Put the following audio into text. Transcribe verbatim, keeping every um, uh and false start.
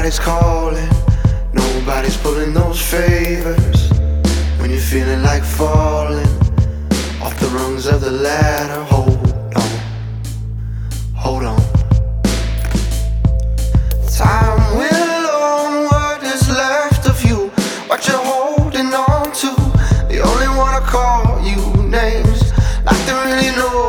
Nobody's calling, nobody's pulling those favors. When you're feeling like falling off the rungs of the ladder, hold on, hold on. Time will own what is left of you, what you're holding on to. They only wanna call you names like they really know